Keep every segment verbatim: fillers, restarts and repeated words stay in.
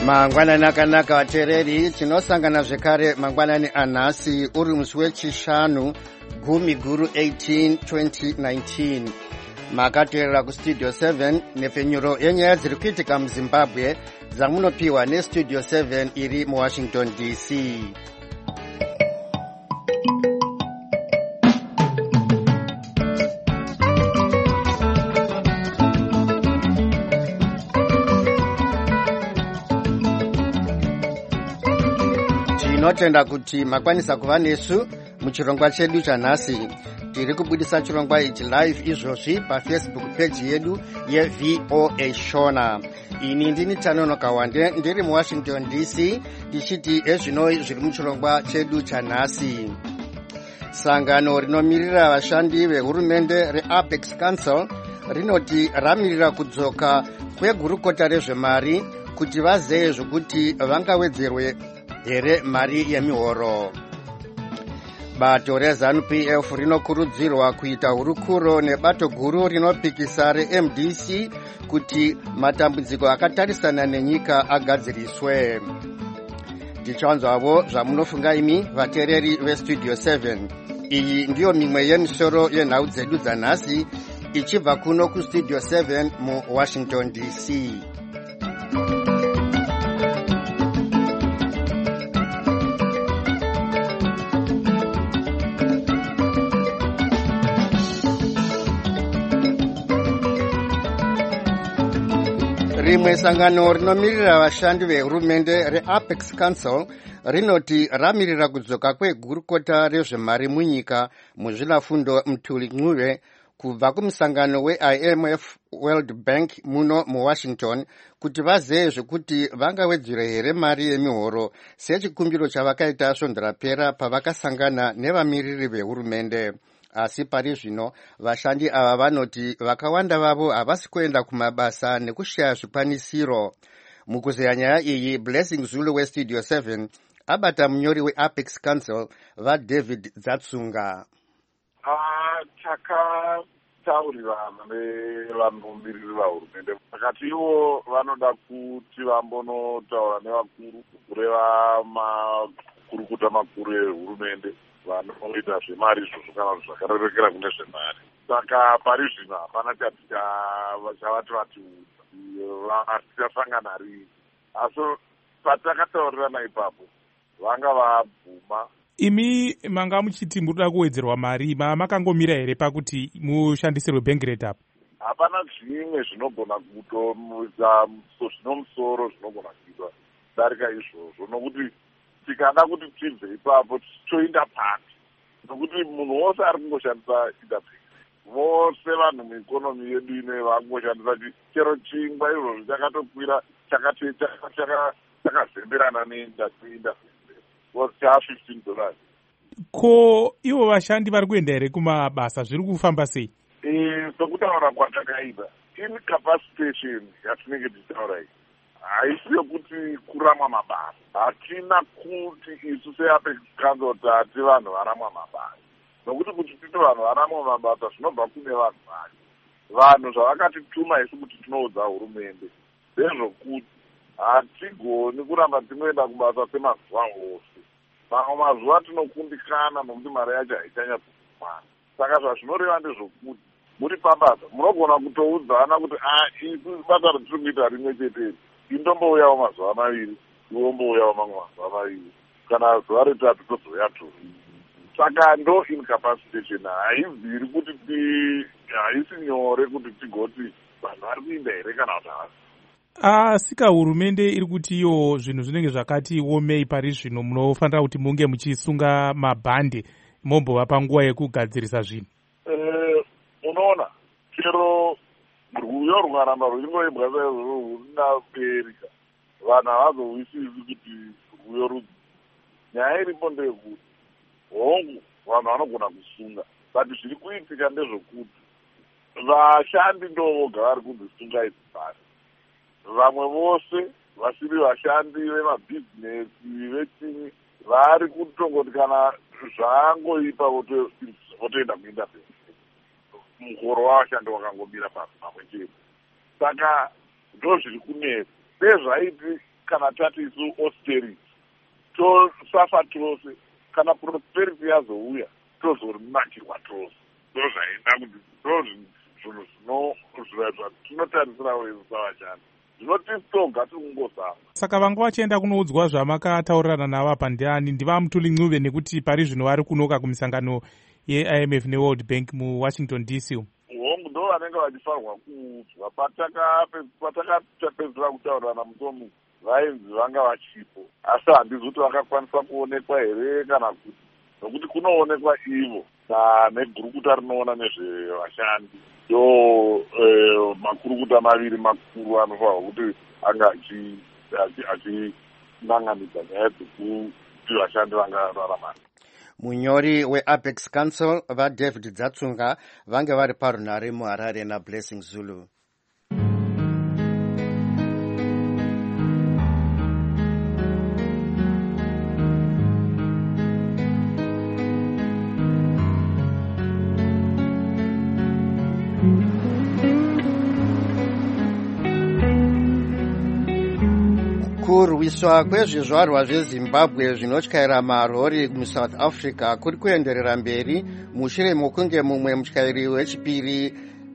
Mangwanani akanaka vateereri, tinosangana zvekare mangwanani anhasi uri musi wechishanu gumi guru eighteen twenty nineteen. Makateerera kustudio seven nepfenyuro yenyaya dziri kuitika muZimbabwe dzamunopiwa nestudio seven iri muWashington D C. Tinotenda kuti makwanisa kuva nesu muchirongwa chedu chanhasi. Tiri kubudisa chirongwa ichi live izvozvi pafacebook page yedu yeV O A Shona. Ini ndini Tanonoka Wande ndiri muWashington D C tichiti ezvinoi zviri muchirongwa chedu chanhasi. Sangano rinomirira vashandi vehurumende reApex Council rinoti ramirira kudzoka kwegurukota rezvemari kuti vazeye zvokuti vangawedzerwe here mari yemihoro. Bato reZANU P F rinokurudzirwa kuita hurukuro nebato guru rinopikisa reM D C kuti matambudziko akatarisana nenyika agadziriswe. Tichanzwavo zvamunofunga imi vateereri vestudio seven. Iyi ndiyo mimwe yemisoro yenhau dzedu dzanhasi ichibva kuno kustudio seven muWashington D C. Rimwe sangano rinomirira vashandi vehurumende reApex Council rinoti ramirira kudzoka kwegurukota rezvemari munyika muzvinafundo Mutuli Ncube kubva kumusangano weI M F World Bank muno muWashington kuti vazeye zvekuti vangawedzere here mari yemihoro sechikumbiro chavakaita svondo rapera pavakasangana nevamiriri vehurumende. Asi pari zvino vashandi ava vanoti vakawanda vavo havasi kuenda kumabasa nekushaya zvikwanisiro. Mukuzeya nyaya iyi, Blessing Zulu westudio seven abata munyori weApex Council vaDavid Dzatsunga. Ah, takataurirana nevanomiriri vahurumende vakati ivo vanoda kuti vambonotaura nevakuru kureva makurukuta makuru ehurumende vanoita zvemari izvozvo kana zvakarerekera kune zvemari. Saka pari zvino hapana chati chavati vatiudza tichasangana rini. Asi patakataurirana ipapo vanga vabvuma. Imi manga muchiti murikuda kuwedzerwa mari, makangomira here pakuti mushandisirwe bank rate apo? Hapana zvimwe zvinogona kutomuisa zvinomusoro zvinogona kuitwa darika izvozvo, nokuti tikada kuti tibve ipapo toinda pati, nokuti munhu wose ari kungoshandisa idapeki. Vose vanhu muikonomi yedu ine vakungoshandisa chero chingwa izvozvo chakatokwira chakazemberana neinda cha fifteen dollars. Ko ivo vashandi vari kuenda here kumabasa, zviri kufamba sei? Sokutaura kwatakaita incapacitation yatinenge tichitaura iyi haisi yokuti kuramwa mabasa. Hatina kuti isu seApex Council tati vanhu varamwa mabasa, nokuti kuti titi vanhu varamwa mabasa zvinobva kune vanhu vacho. Vanhu zvavakatituma isu kuti tinoudza hurumende ndezvokuti hatigoni kuramba tinoenda kubasa semazuva ose. Mamwe mazuva tinokundikana nokuti mari yacho haichanyatsokumana. Saka zvazvinoreva ndezvokuti muri pabasa munogona kutoudzana kuti isu basa ritiri kuita rimwe chete, indombouyawo mazuva maviri, iwombouyawo mamwe mazuva maviri, kana zuva retatu tozouya tori. Saka ndo incapacitation haibviri kuti haisi nyore kuti tigoti vanhu vari kuinda here kana kuti havasi. Asika hurumende iri kuti iyo zvinhu zvinenge zvakati omei pari zvino munofanira kuti munge muchisunga mabhande mombova panguva yekugadzirisa zvinhu. Unoona, chero rwuyo rwungaramba ruchingoibwa saizvozvo rwunaperika, vanhu havazowisisi kuti rwuyo rudzi. Nyaya iripo ndeyekuti hongu vanhu vanogona kusunga, but zviri kuitika ndezvokuti vashandi ndo voga vari kudzisunga idzi bhasi. Vamwe vose vasiri vashandi vemabhizinesi vechini vari kutongoti kana zvaangoipa votoenda kuinda mberi. Muhoro wavashandi wakangomira pasi pamwe chete. Saka ndo zviri kunesa. Sezvaiti kana tati isu austerity tosafa tose, kana prosperity yazouya tozorinakirwa tose. Ndozvaida kuti ndozvinhu zvinotarisira wesu savashandi. Zvinotistoga tikungozama. Saka vanga vachienda kunoudzwa zvamakataurirana navo apa ndiani? Ndiva Mutuli Ncube, nekuti pari zvino vari kunoka kumisangano ye-I M F ne-World Bank muWashington D C. Hongu ndo vanenge vachifanirwa kuudzwa. Patakapedzera kutaurirana mutomu vainzi vanga vachipo, asi handizi kuti vakakwanisa kuonekwa here kana kuti, nokuti kunoonekwa ivo negurukuta rinoona nezvevashandi. Yo makurukuta maviri makuru anofanirwa kuti anga achinanganidza nyaya dzekuti vashandi vangararama. Munyori weApex Council vaDavid Dzatsunga vange vari parunhare muHarare naBlessing Zulu. Kurwiswa kwezvizvarwa zveZimbabwe zvinotyaira marori muSouth Africa kuri kuenderera mberi mushure mokunge mumwe mutyairi wechipiri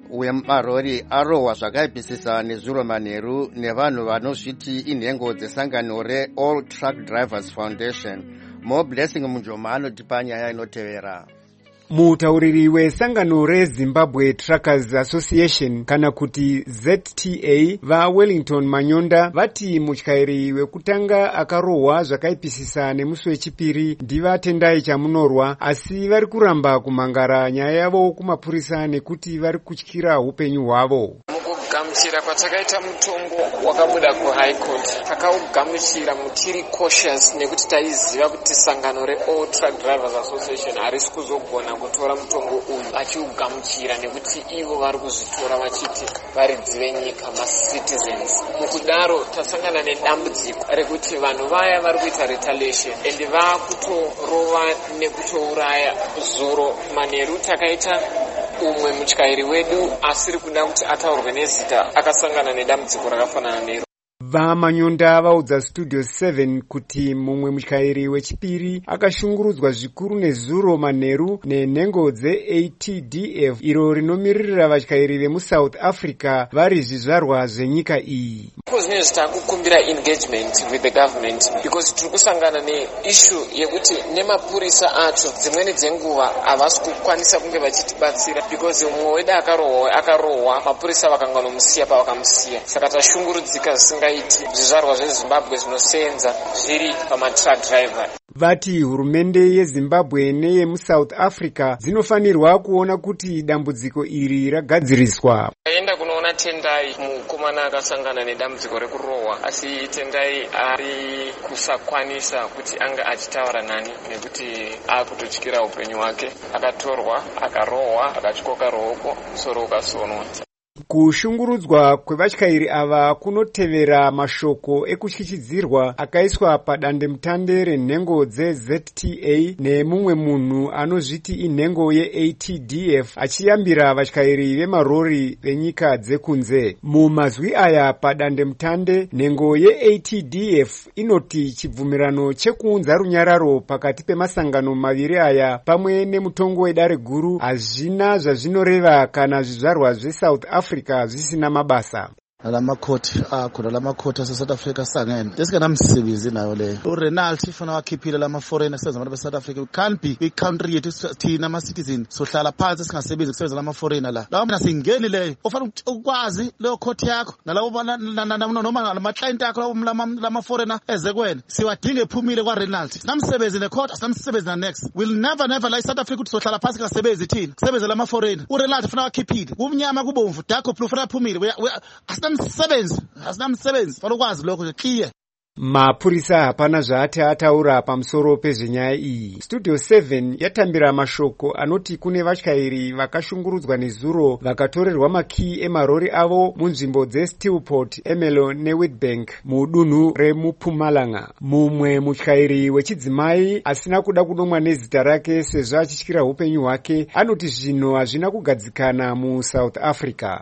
wemarori arohwa zvakaipisisa nezuro manheru nevanhu vanozviti inhengo dzesangano reAll Truck Drivers Foundation. Mo Blessing Mujoma anotipa nyaya inotevera. Mutauriri wesangano reZimbabwe Truckers Association kana kuti Z T A vaWellington Manyonda vati mutyairi wekutanga akarohwa zvakaipisisa nemusi wechipiri ndiva Tendai Chamunorwa, asi vari kuramba kumhangara nyaya yavo kumapurisa nekuti vari kutyira upenyu hwavo. Gamuchira kwatakaita mutongo wakabuda kuHigh Court, takaugamuchira mutiri cautious nekuti taiziva kuti sangano reAll Truck Drivers Association harisi kuzogona kutora mutongo uyu achiugamuchira nekuti ivo vari kuzvitora vachiti varidzi venyika, macitizens. Mukudaro tasangana nedambudziko rekuti vanhu vaya vari kuita retaliation and vakutorova nekutouraya zuro manheru. Takaita umwe mutyairi wedu asiri kuda kuti ataurwe nezita akasangana nedambudziko rakafanana nero. VaManyonda vaudza Studio seven kuti mumwe mutyairi wechipiri akashungurudzwa zvikuru nezuro manheru nenhengo dzeA T D F iro rinomiririra vatyairi vemuSouth Africa vari zvizvarwa zvenyika iyi. Zvino zvitakukumbira engagement with the government because tiri kusangana neissue yekuti nemapurisa acho dzimweni dzenguva havasi kukwanisa kunge vachitibatsira because mumwe wedu akarohwa akarohwa mapurisa vakanganomusiya pavakamusiya. Saka tashungurudzika zvisingaiti zvizvarwa zveZimbabwe zvinosenza zviri pamatruck driver. Vati hurumende yeZimbabwe neyemuSouth Africa dzinofanirwa kuona kuti dambudziko iri ragadziriswa. Taenda kunoona Tendai mukomana akasangana nedambudziko rekurohwa, asi Tendai ari kusakwanisa kuti anga achitaura nani nekuti akutotyira upenyu hwake. Akatorwa, akarohwa, akatyoka ruoko, musoro ukasonwa. Kushungurudzwa kwevatyairi ava kunotevera mashoko ekutyichidzirwa akaiswa padandemutande renhengo dzeZ T A nemumwe munhu anozviti inhengo yeA T D F achiyambira vatyairi vemarori venyika dzekunze. Mumazwi aya padandemutande, nhengo yeA T D F inoti chibvumirano chekuunza runyararo pakati pemasangano maviri aya pamwe nemutongo wedare guru hazvina zvazvinoreva kana zvizvarwa zveSouth Africa Africa zvisina mabasa. Lamakoti akhona lamakoti aseSouth Africa sangene esikanamsebenzi nayo le uRenald ifuna wakhiphile lama-foreigner kusebenza abantu beSouth Africa. We can't be kwi-country yethu thina ama-citizen sohlala phansi singasebenzi kusebenza lama-foreigner la lawo mina singeni leyo ofana ukwazi leyo khoti yakho nalawo noma lama-client akho lama-foreigner eze kwena siwadinga ephumile kwaRenald. Sinamsebenzi necourt asinamsebenzi na-next. We'll never never la eSouth Africa ukuthi sohlala phansi singasebenzi thina kusebenza lama-foreigner. uRenald ufuna wakhiphile kumnyama kubomvu dark blue ufuna aphumile asinamsebenzi asinamsebenzi falokwazi lokho clear. Mapurisa hapana zvaati ataura pamusoro pezvenyaya iyi. Studio seven yatambira mashoko anoti kune vatyairi vakashungurudzwa nezuro vakatorerwa makii emarori avo munzvimbo dzeSteelport, Ermelo neWitbank mudunhu remuPumalanga. Mumwe mutyairi wechidzimai asina kuda kudomwa nezita rake sezvo achityira upenyu hwake anoti zvinhu hazvina kugadzikana muSouth Africa.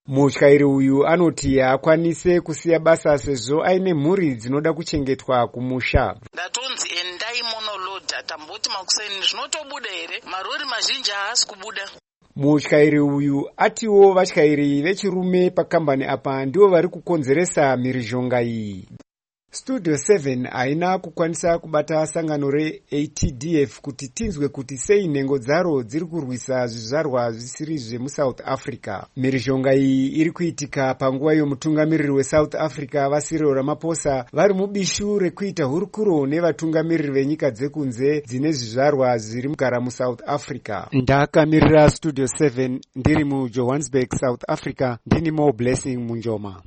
Mutyairi uyu anoti haakwanise kusiya basa sezvo aine mhuri dzinoda kuchengetwa kumusha. Ndatonzi endai monolodha tamboti makuseni zvinotobuda here, marori mazhinji haasi kubuda. Mutyairi uyu atiwo vatyairi vechirume pakambani apa ndivo vari kukonzeresa mhirizhonga iyi. Studio seven haina kukwanisa kubata sangano re-A T D F kuti tinzwe kuti sei nhengo dzaro dziri kurwisa zvizvarwa zvisiri zvemuSouth Africa. Mhirizhonga iyi iri kuitika panguva yomutungamiriri weSouth Africa vaCyril Ramaphosa vari mubishu rekuita hurukuro nevatungamiriri venyika dzekunze dzine zvizvarwa zviri kugara muSouth Africa. Ndakamirira Studio seven ndiri muJohannesburg, South Africa, ndini Mo Blessing Munjoma.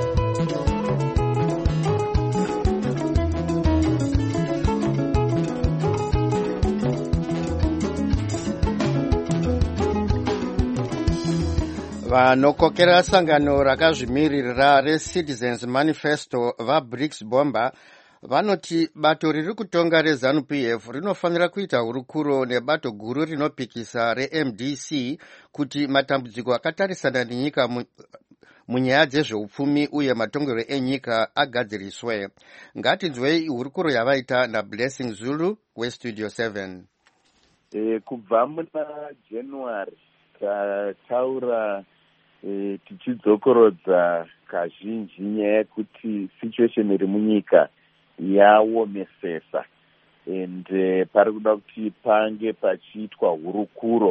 Vanokokera sangano rakazvimirira reCitizens Manifesto vaBricks Bomba vanoti bato riri kutonga reZANU-P F rinofanira kuita hurukuro nebato guru rinopikisa reM D C kuti matambudziko akatarisana nenyika mu munyaya dzezveupfumi uye matongero enyika agadziriswe. Ngatinzwei hurukuro yavaita naBlessing Zulu weStudio seven. E, kubva muna January tataura e, tichidzokorodza kazhinji nyaya yekuti situation iri munyika yaomesesa ende pari kuda kuti pange pachiitwa hurukuro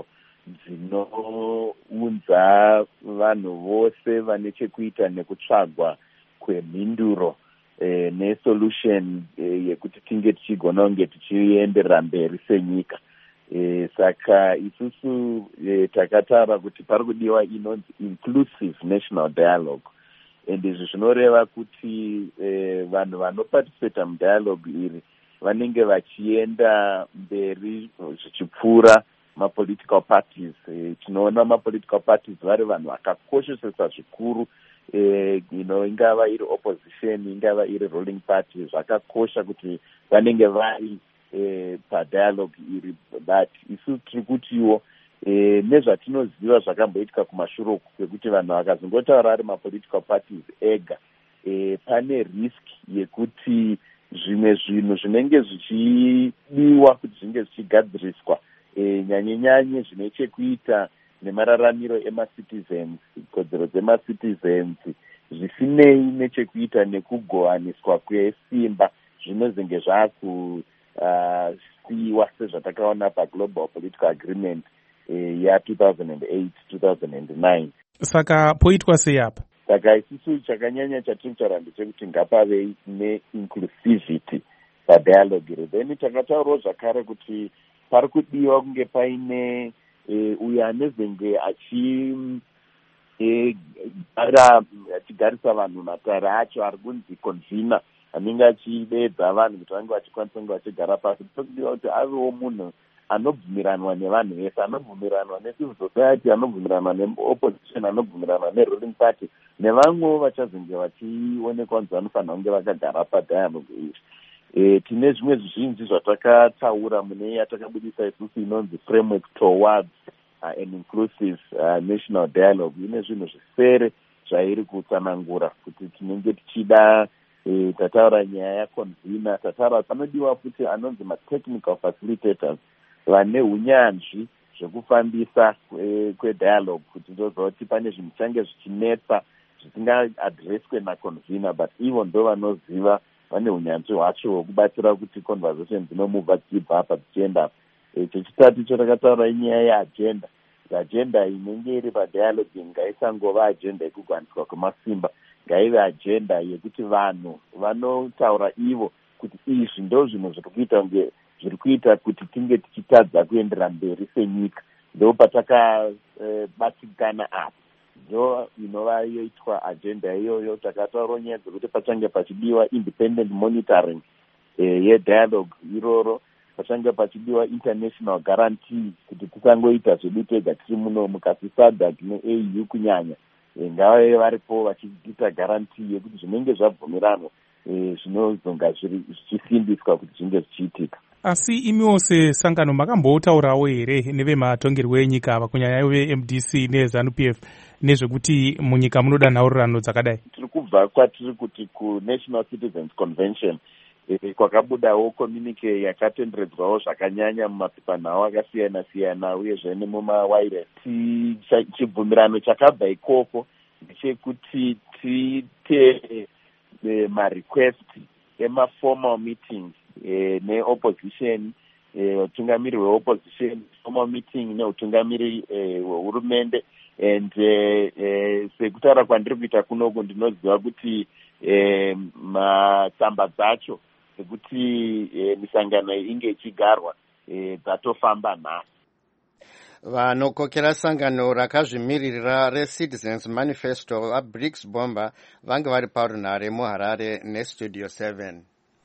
dzinounza vanhu vose vane chekuita nekutsvagwa kwemhinduro e, nesolution e, yekuti tinge tichigona kunge tichienderera mberi senyika. E, saka isusu e, takataura kuti pari kudiwa inonzi inclusive national dialogue, ende izvi zvinoreva kuti e, vanhu vanoparticipata mudialogue iri vanenge vachienda mberi zvichipfuura mapolitical parties. E, tinoona mapolitical parties vari vanhu vakakoshesesa zvikuru e, ino ingava iri opposition ingava iri ruling party, zvakakosha kuti vanenge vari E, padialogue iri, but isu tiri kutiwo e, nezvatinoziva zvakamboitika kumashure uku kwekuti vanhu vakazongotaura ari mapolitical parties ega, e, pane risk yekuti zvimwe zvinhu zvinenge zvichidiwa kuti zvinge zvichigadziriswa e, nyanye-nyanye zvine chekuita nemararamiro emacitizens, kodzero dzemacitizens zvisinei nechekuita nekugowaniswa kwesimba zvinozenge zvaku Uh, siwa sezvatakaona paglobal political agreement eh, ya two thousand eight two thousand nine. Saka poitwa sei apa? Saka isusu chakanyanya chatiri kutaura ndechekuti ngapave neinclusivity padialogue. Then takataurawo zvakare kuti pari kudiwa kunge paine eh, uyo anezenge achi eh, gara achigarisa vanhu matare acho ari kunzi convener anenge achidedza vanhu kuti vange vachikwanisa kunge vachigara pasi. Tokudiwa kuti avewo munhu anobvumiranwa nevanhu vese, anobvumiranwa necivil society, anobvumiranwa neopposition, anobvumiranwa neruling party nevamwewo vachazenge vachionekwa kunzi vanofanira kunge vakagara padialogue iyi. E, tine zvimwe zvizhinji zvatakataura mune yatakabudisa isusu inonzi framework towards uh, an inclusive uh, national dialogue. Ine zvinhu zvisere zvairi kutsanangura kuti tinenge tichida. E, tataura nyaya yaconvener, tataura panodiwa futi anonzi matechnical facilitators vane hunyanzvi zvekufambisa kwedialogue kwe kuti ndozoti pane zvinhu change zvichinetsa zvisingaadreswe naconvener, but ivo ndo vanoziva, vane hunyanzvi hwacho hwekubatsira kuti conversation dzinomubva dzichibva apa dzichienda. E, chechitatu icho takataura inyaya yeagenda. Agenda inenge iri padialogue ngaisangova agenda yekuganiswa kwemasimba, ngaive agenda yekuti vanhu vanotaura ivo kuti izvi ndo zvinhu zviri kuita kunge zviri kuita kuti tinge tichitadza kuendera mberi senyika. Ndo patakabatikana e, apa ndo inova yoitwa agenda iyoyo. Takataura nyaya dzekuti pachange pachidiwa independent monitoring e, yedialogue iroro, pachange pachidiwa international guarantee kuti tisangoita zvedu tega tiri muno mukati SADC neA U kunyanya. E, ngavave varipo vachiita guarantee yekuti zvinenge zvabvumiranwa e, zvinozonga zvichisindiswa kuti zvinge zvichiitika. Asi imiwo sesangano makambotaurawo here nevematongerwo enyika ava kunyanya ve-M D C ne-ZANU P F nezvekuti munyika munoda nhaurirano dzakadai? Tiri kubva kwatiri kuti ku-National Citizens Convention e, kwakabudawo communique yakatenderedzwawo zvakanyanya mumapepanhau akasiyana-siyana uyezve nemumawire. Chibvumirano chakabva ikoko ndechekuti tiite e, marequest ema-formal meetings e, ne-opposition, utungamiri e, hweopposition, formal meeting neutungamiri hwehurumende. E, and e, e, sekutaura kwandiri kuita kunoku ndinoziva kuti e, matsamba dzacho ekuti e, misangano inge ichigarwa e, dzatofamba nhasi. Vanokokera sangano rakazvimiririra reCitizens Manifesto vaBricks Bomba vange vari parunhare muHarare neStudio seven.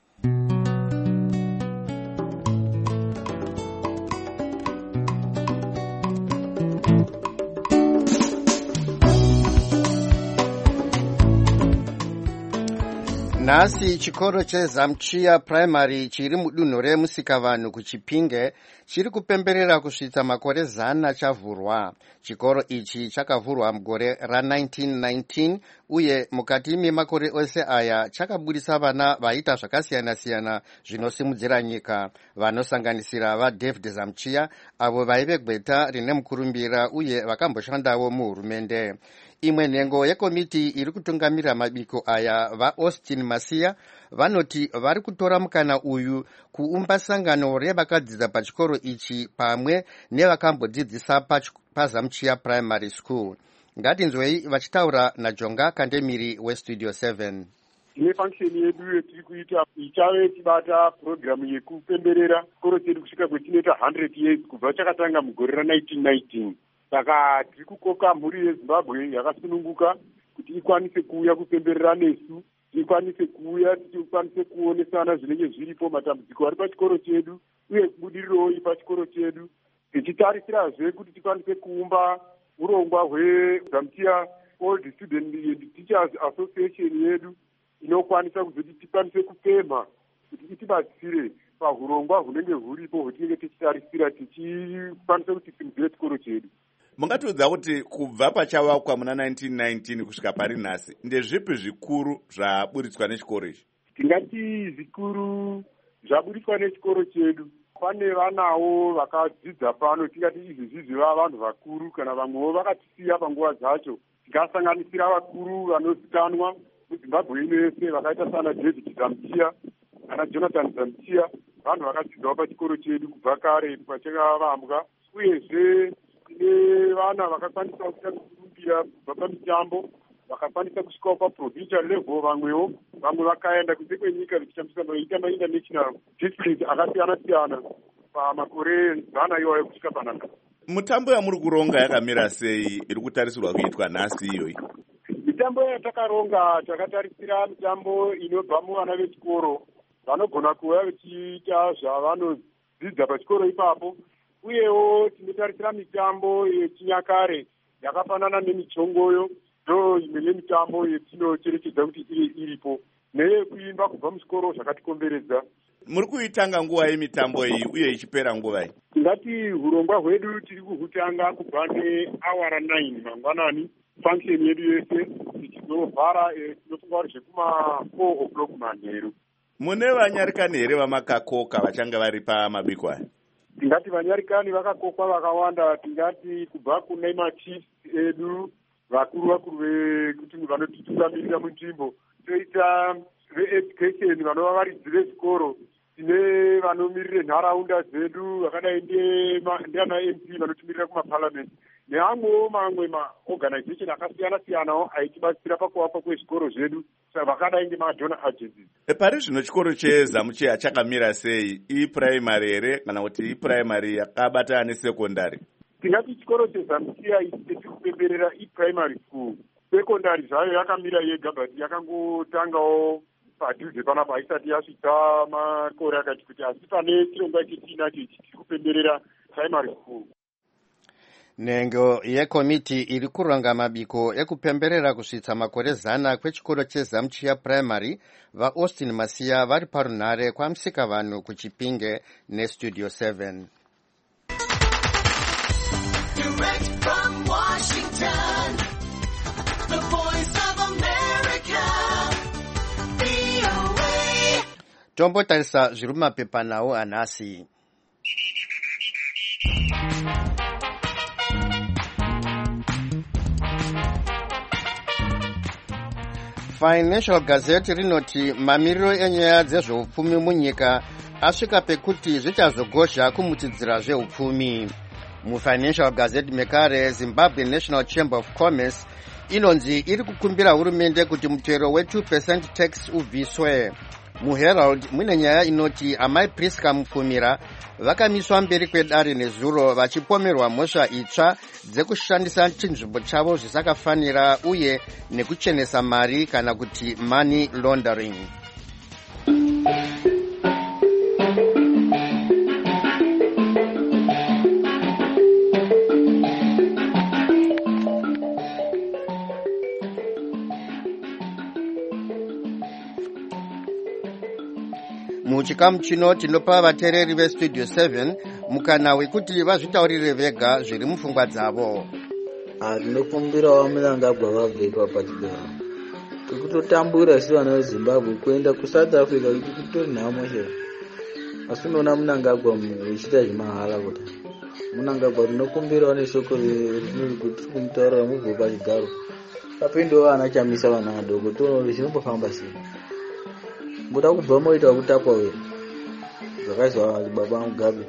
Nhasi chikoro cheZamchiya Primary chiri mudunhu reMusikavanhu kuChipinge chiri kupemberera kusvitsa makore zana chavhurwa. Chikoro ichi chakavhurwa mugore ra-nineteen nineteen uye mukati memakore ose aya chakabudisa vana vaita zvakasiyana-siyana zvinosimudzira nyika, vanosanganisira vaDavid Zamchiya avo vaive gweta rine mukurumbira uye vakamboshandawo muhurumende. Imwe nhengo yekomiti iri kutungamirira mabiko aya vaAustin Masiya vanoti vari kutora mukana uyu kuumba sangano revakadzidza pachikoro ichi pamwe nevakambodzidzisa paZamchiya Primary School. Ngatinzwei vachitaura naJonga Kandemiri weStudio seven. Tine function yedu yetiri kuita ichave chibata program yekupemberera chikoro chedu kusvika kwetinoita one hundred years kubva chakatanga mugore ra-nineteen nineteen. Saka tiri kukoka mhuri yeZimbabwe yakasununguka kuti ikwanise kuuya kupemberera nesu, ikwanise kuuya tikwanise kuonesana zvinenge zviripo matambudziko ari pachikoro chedu uye kubudirirowo pachikoro chedu, tichitarisira kuti tikwanise kuumba urongwa hweZamchiya Old Student and Teachers Association yedu inokwanisa kuzoti tikwanise kupemha kuti itibatsire pahurongwa hunenge huripo hwetinenge tichitarisira tichikwanisa kuti simudzire chikoro chedu. Mungatiudza kuti kubva pachavakwa muna nineteen nineteen kusvika pari nhasi ndezvipi zvikuru zvaburitswa nechikoro ichi? Tingati zvikuru zvaburitswa nechikoro chedu, pane vanawo vakadzidza pano, tingati izvi zvizvi vava vanhu vakuru kana vamwewo vakatisiya panguva dzacho. Tikasanganisira vakuru vanozikanwa muZimbabwe ino yese vakaita sana David Zamchiya kana Jonathan Zamchiya, vanhu vakadzidzawo pachikoro chedu kubva kare pachakavambwa, uyezve tine vana vakakwanisa kuita kurumbira kubva pamitambo, vakakwanisa kusvikawo paprovincial level, vamwewo vamwe vakaenda kunze kwenyika vichitambisa maita mainternational districts akasiyana-siyana pamakore zana iwayo kusvika panapa. Mutambo yamuri kuronga yakamira sei iri kutarisirwa kuitwa nhasi iyoyi? Mitambo yatakaronga takatarisira mitambo inobva muvana vechikoro vanogona kuva vachiita zvavanodzidza pachikoro ipapo, uyewo tinotarisira mitambo yechinyakare yakafanana nemichongoyo, ndo imwe yemitambo yetinocherechedza kuti iri iripo, neyekuimba kubva muchikoro zvakatikomberedza. Muri kuitanga nguva yemitambo iyi uye ichipera nguva iyi? Tingati hurongwa hwedu tiri kuhutanga kubva neawara nine mangwanani, function yedu yese tichizovhara tinofunga kuti zvekuma four o'clock manheru. Mune vanyarikani here vamakakoka vachanga vari pamabiko aya? Tingati vanyarikani vakakokwa vakawanda, tingati kubva kune machiefs edu vakuru vakuru vekuti vanotitungamirira munzvimbo, toita veeducation vanova varidzi vezvikoro, tine vanomirire nharaunda dzedu vakadai ndiana M P vanotimirira kumaparliament, neamwewo mamwe maorganization akasiyana-siyanawo aitibatsira pakuvakwa kwezvikoro zvedu vakadai ngemadonor agencies. Pari zvino chikoro cheZamchiya chakamira sei? Iprimary here kana kuti iprimary yakabatana nesekondari? Tingati chikoro cheZamchiya ichi tiri kupemberera iprimary school. Sekondari zvayo yakamira yega, but yakangotangawo padhuze panapa isati yasvika makore akati kuti, asi pane chirongwa chechinacho ichi tiri kupemberera primary school. Nhengo yekomiti iri kuronga mabiko ekupemberera kusvitsa makore zana kwechikoro cheZamchiya Primary, vaAustin Masiya vari parunhare kwaMusikavanhu kuChipinge neStudio seven. Direct from Washington, the voice of America, V O A. Tombotarisa zviri mumapepanhau anhasi. Financial Gazette rinoti mamiriro enyaya dzezveupfumi munyika asvika pekuti zvichazogozha kumutidzira zveupfumi. MuFinancial Gazette mekare, Zimbabwe National Chamber of Commerce inonzi iri kukumbira hurumende kuti mutero we two percent tax ubviswe. MuHerald mune nyaya inoti amai Priska Mupfumira vakamiswa mberi kwedare nezuro vachipomerwa mhosva itsva dzekushandisa chinzvimbo chavo zvisakafanira uye nekuchenesa mari kana kuti money laundering. Muchikamu chino tinopa vateereri veStudio seven mukana wekuti vazvitaurire vega zviri mupfungwa dzavo. Tinokumbirawo Mnangagwa vabve papachigaro tikutotambura isi vana veZimbabwe kuenda kuSouth Africa kuti kutori nhamo chero, asi unoona Mnangagwa vechita zvemahala kuti Mnangagwa tinokumbirawo neshoko rinori kuti kumutaurira mubve pachigaro papindowo vana chamisa vana vadoko toona zvinombofamba sei. Muda kubva moita kutapwa we zvakaizwa baba Mugabe.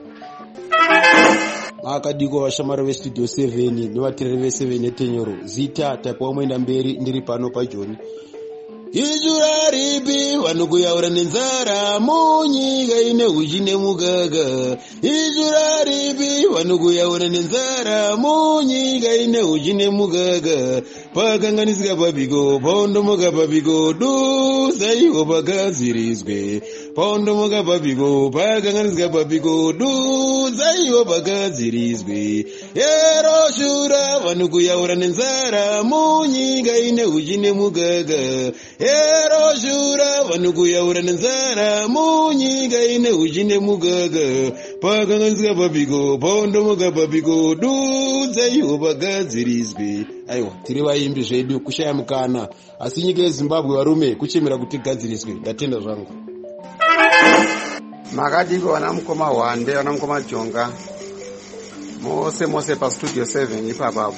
Akadiko vashamari veStudio seven nevateereri veseven netenyoro zita taipawo moenda mberi ndiri pano paJoni. Ijura ripi vanokuyaura nenzara munyika ine uchi nemugaga. Ijura ripi vanokuyaura nenzara munyika ine uchi nemugaga. Pakanganisika pabiko paondomoka pabiko duzaiwo pagadzirizwe. Paondomoka pabiko pakanganisika pabiko duzaiwo pagadzirizwe. Yero shura vanokuyaura nenzara munyika ine uchi nemugaga. Ero shura vanokuyaura nenzara munyika ine uchi nemugaga. Pakanganisika pabiko paondomoka pabiko duzaiwo pagadzirizwe. Aiwa, tiri vaimbi zvedu kushaya mukana, asi nyika yeZimbabwe varume kuchemera kuti gadziriswe. Ndatenda zvangu. Makadiko vana mukoma Hwande, vana mukoma Jonga mose mose paStudio seven ipapapo.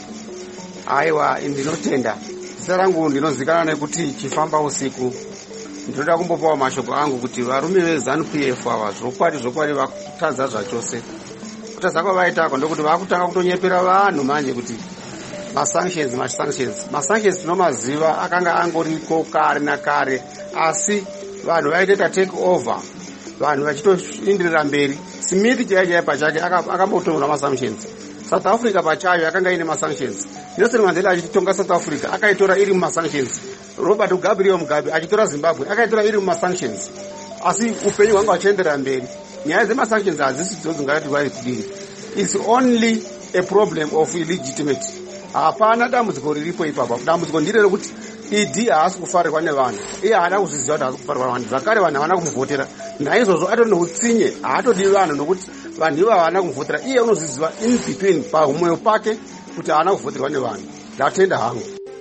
Aiwa, ndinotenda. Zita rangu ndinozikana nekuti chifamba usiku. Ndinoda kumbopawo mashoko angu kuti varume veZANU-P F ava zvokwadi zvokwadi vakutadza zvachose. Kutadza kwavaitako ndokuti vakutanga kutonyepera vanhu manje kuti masanctions masanctions masanctions tinomaziva akanga angoriko kare nakare, asi vanhu vaiteta take over, vanhu vachitoindirira mberi. Smith chaiye chaiye pachake akambotonga masanctions. South Africa pachayo akanga ine masanctions. Nelson Mandela achitonga South Africa akaitora iri mumasanctions. Robert Gabriel Mugabe achitora Zimbabwe akaitora iri mumasanctions. Asi upenyu hwanga achienderera mberi. Nyaya dzemasanctions hadzisi dzingati vari kudini. It's only a problem of illegitimate. Hapana dambudziko riripo ipapo. Dambudziko ndiro rekuti idi haasi kufarirwa nevanhu. Iye haana kuzviziva kuti haasi kufarirwa nevanhu. Zvakare vanhu havana kumuvhotera. Naizvozvo atori neutsinye haatodi vanhu nokuti vanhu ivo havana kumuvhotera. Iye unozviziva in between pamwoyo pake kuti haana kuvhoterwa nevanhu. Ndatenda hangu.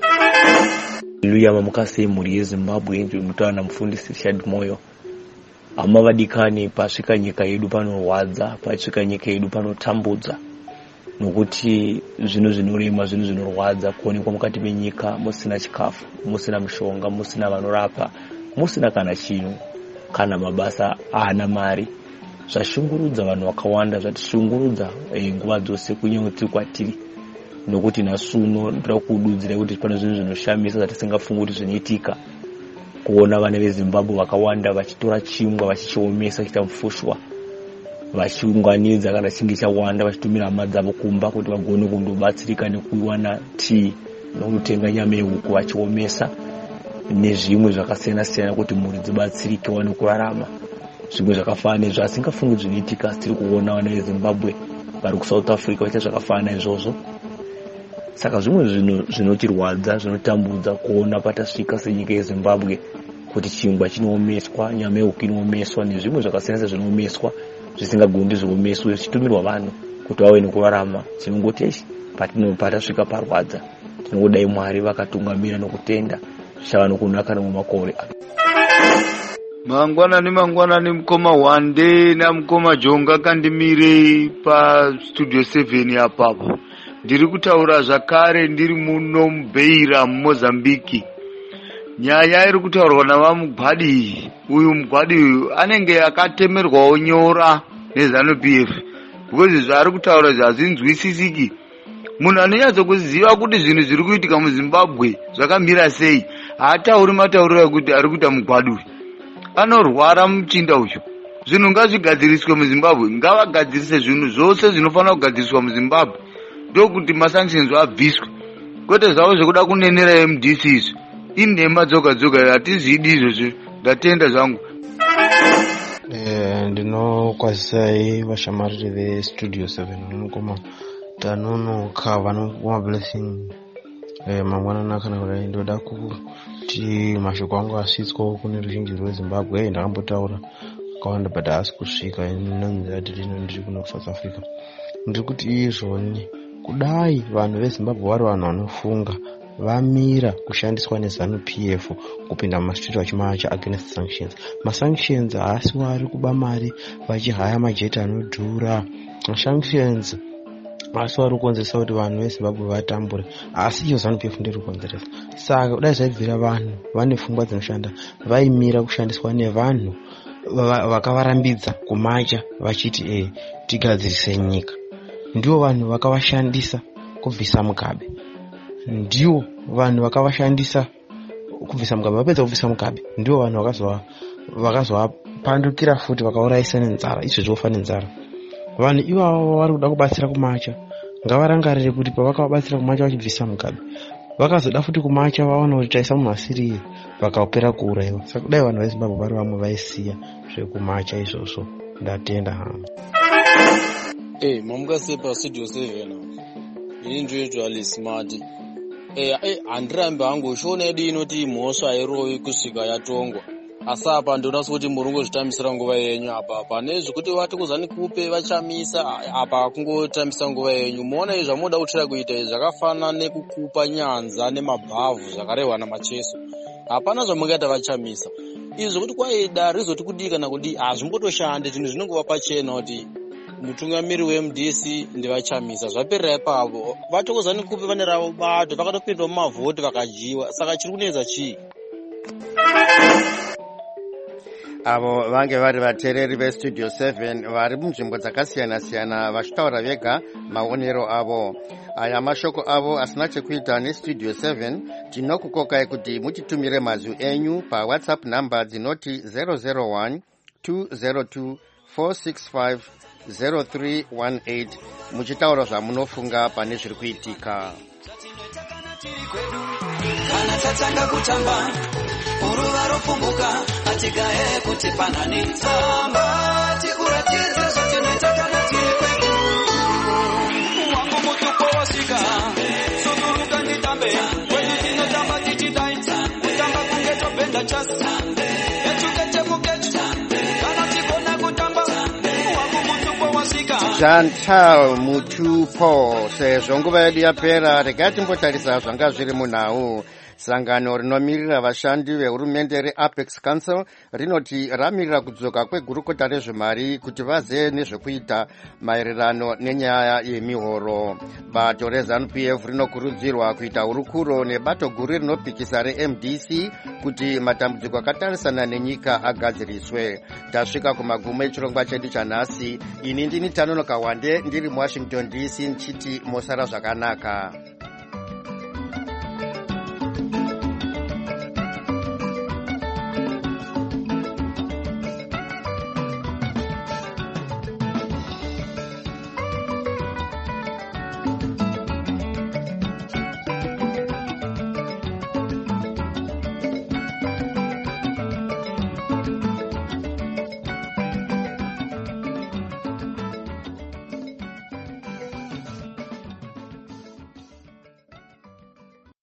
Haleluya, mamukasi mhuri yeZimbabwe ndinotaura namufundisi Richard Moyo. Hama vadikani, pasvika nyika yedu panorwadza, pasvika nyika yedu panotambudza. Nokuti zvino zvinorema, zvino zvinorwadza kuonekwa mukati menyika musina chikafu, musina mishonga, musina vanorapa, musina kana chinhu, kana mabasa haana mari. Zvashungurudza vanhu vakawanda, zvatishungurudza nguva dzose kunyoti kwatiri. Nokuti nasuno ndira kududzira kuti pane zvinhu zvinoshamisa zvatisingafungi kuti zvinoitika. Kuona vana veZimbabwe vakawanda vachitora chingwa vachichiomesa kuita mufushwa, vachiunganidza kana chinge chawanda vachitumira hama dzavo kumba kuti vagone kundobatsirika nekuwana tii nokutenga nyama yehuku vachiomesa nezvimwe zvakasiyana siyana kuti mhuri dzibatsirike wane kurarama. Zvimwe zvakafanana zvasingafungi zvinoitika, tiri kuona vana veZimbabwe vari kuSouth Africa vachiita zvakafanana izvozvo. Saka zvimwe zvinhu zvinotirwadza, zvinotambudza kuona patasvika senyika yeZimbabwe kuti chingwa chinoomeswa, nyama yehuku inoomeswa nezvimwe zvakasiyana zvinoomeswa zvisingagondi zviomeswe zvichitumirwa vanhu kuti vave nekurarama. Tinongoti eshi patasvika parwadza, tinongodai Mwari vakatungamira nokutenda zvichava nokunaka nemumakore. Mangwanani mangwanani mukoma Wande namukoma Jonga kandimire pastudio seven apapo. Ndiri kutaura zvakare ndiri muno muBeira muMozambiki. Nyaya iri kutaurwa navamugwadi. Uyu mugwadi uyu anenge akatemerwawo nyora neZANU P F. Because zvaari kutaura hazvinzwisisiki. Munhu anonyatso kuziva kuti zvinhu zviri kuitika muZimbabwe zvakamira sei, haatauri matauriro ekuti ari kuita mugwadi uyu. Anorwara muchinda uyu. Zvinhu ngazvigadziriswe muZimbabwe, ngavagadzirise zvinhu zvose zvinofanira kugadziriswa muZimbabwe. Ndokuti masanctions abviswe. Kwete zvavo zvekuda kunenera M D C izvo. Inhema dzoga dzoga, hatizvidi izvozvo. Ndatenda zvangu. Eh, ndinokwazisai vashamari vestudio seven vanokoma tanonoka vanokoma blessing eh, mangwanani akanaka. Ndoda kuti mashoko angu asvitswa kune ruzhinji rweZimbabwe. Ndakambotaura kawanda but haasi kusvika inonzi ati rino ndiri kuno South Africa. Ndiri kuti izvoni kudai vanhu veZimbabwe vari vanhu vanofunga vamira kushandiswa neZANU P F kupinda mumasitiri vachimacha against sanctions. Masanctions haasi vari kuba mari vachihaya majeti anodhura. Masanctions haasi vari kukonzeresa kuti vanhu veZimbabwe vatambure, asi iyo ZANU P F ndiri kukonzeresa. Saka kudai zvaibvira vanhu vane pfungwa dzinoshanda vaimira kushandiswa nevanhu vakavarambidza kumacha vachiti eh tigadzirise nyika. Ndivo vanhu vakavashandisa kubvisa Mugabe. Ndivo vanhu vakavashandisa kubvisa Mugabe. Vapedza kubvisa Mugabe ndivo vanhu vakazova vakazovapandukira futi vakaurayisa nenzara. Izvo zvofa nenzara. Vanhu ivavo vari kuda kubatsira kumacha ngavarangarire kuti pavakabatsira kumacha vachibvisa Mugabe vakazoda futi kumacha vaona kuti taisa munhu asiriye vakaopera kuurayiwa. Saka kudai vanhu veZimbabwe vari vamwe vaisiya zvekumacha izvozvo. Ndatenda hama. Eh, mamukase pastudio seven. Injwetu ali smart. Eh, eh andirambe hangu shona yedu inoti mhosva airowi kusvika yatongwa. Asi apa ndinonaso kuti murungu zvitambisira nguva yenyu apa. Pane zvekuti vati kuzani kupe vachamisa apa kungotambisa nguva yenyu. Muona izvi zvamunoda kutira kuita zvakafanana nekukupa nyanza nemabhavhu zvakarehwa namacheso. Hapana zvamungaita vachamisa. Izvi zvokuti kwaida rizoti kudii kana kudii hazvimbotoshande, zvinhu zvinongova pachena kuti mutungamiri weM D C ndivachamisa. Zvaperera ipapo vatokozani kupe vane ravo bato vakatopindwa mumavhoti vakajiwa. Saka chiri kunetsa chii? Avo vange vari vateereri vestudio seven vari munzvimbo dzakasiyana siyana vachitaura vega maonero avo. Aya mashoko avo asina chekuita nestudio seven. Tinokukokai kuti mutitumire mazwi enyu paWhatsApp number dzinoti zero zero one two zero two four six five zero three one eight muchitaura zvamunofunga pane zviri kuitika. Kana tatanga kutamba uruva ropfumbuka atigaye kuti panani tsamba tikuratidze zvatinoita kana tiri kwedu. Wangu mutupo wasvika sunuruka nditambe kwedu tinotamba tichidai kutamba kunge topenda chasi etukechemukechu kana tikona kutamba wangu mutupo wasvika. Chantal Mutupo, sezvo nguva yedu yapera, regai timbotarisa zvanga zviri munhau. Sangano rinomirira vashandi vehurumende reApex Council rinoti ramirira kudzoka kwegurukota rezvemari kuti vaze nezvekuita maererano nenyaya yemihoro. Bato reZANU P F rinokurudzirwa kuita hurukuro nebato guru rinopikisa reM D C kuti matambudziko akatarisana nenyika agadziriswe. Tasvika kumagumo echirongwa chedu chanhasi. Ini ndini Tanonoka Wande ndiri muWashington D C nchiti mosara zvakanaka.